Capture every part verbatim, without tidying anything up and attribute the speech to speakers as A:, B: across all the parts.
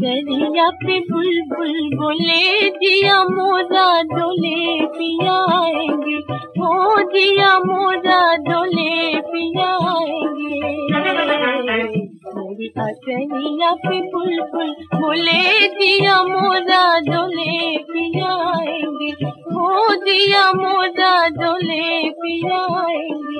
A: अटरिया पे बुलबुल बोले जिया मोरा डोले पिया आएंगे, हो जिया मोरा डोले पिया आएंगे। मेरी अटरिया पे बुलबुल बोले जिया मोरा डोले पिया आएंगे, हो जिया मोरा डोले पिया आएंगे।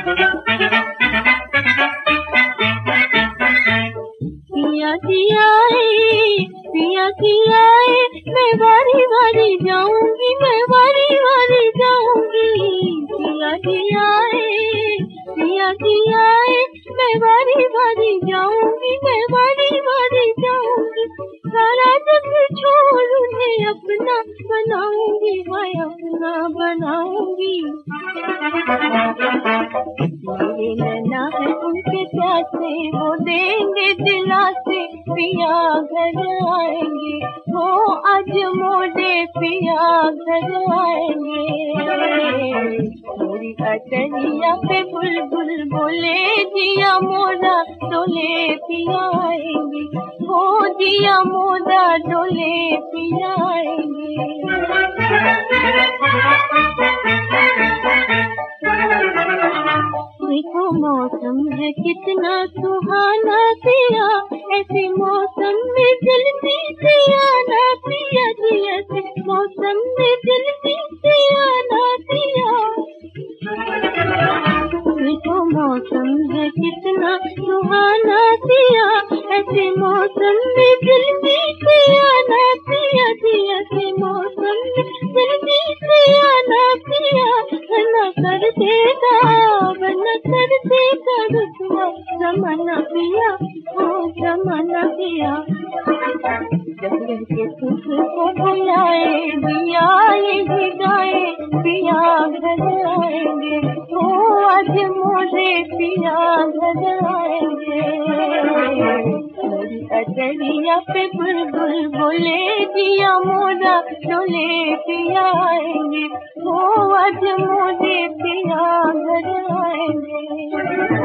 A: पिया जिया पिया जिया मैं बारी बारी जाऊंगी, मैं बारी बारी जाऊंगी। पिया जिया पिया जिया मैं बारी बारी जाऊंगी, मैं बारी बारी जाऊंगी। सारा जग छोड़ उन्हें अपना बनाऊंगी, मैं अपना बनाऊंगी। मेरे नैना है उनके प्यासे, वो देंगे दिलासे, पिया घर आएंगे, हो आज मोरे पिया घर आएंगे। मेरी अटरिया पे बुलबुल बोले जिया मोरा डोले पिया आएंगे, हो जिया मोरा डोले पिया आएंगे। देखो मौसम है कितना सुहाना पिया, ऐसे मौसम में जल्दी से आना पिया जी, ऐसे मौसम में जल्दी से आना पिया। देखो मौसम है कितना सुहाना पिया, ऐसे मौसम में जल्दी से आना पिया जी, ऐसे मौसम में जल्दी से आना पिया। वरना कर देगा वरना कर देगा रुसवा जमाना पिया, ओ जमाना पिया। जब रह के सुख को बुलाए दिया ये गाए, पिया घर आएंगे, ओ आज मोरे पिया घर आएंगे। मेरी अटरिया पे बुलबुल बोले जिया मोरा डोले पिया आएंगे, ओ आज मोरे पिया घर आएंगे।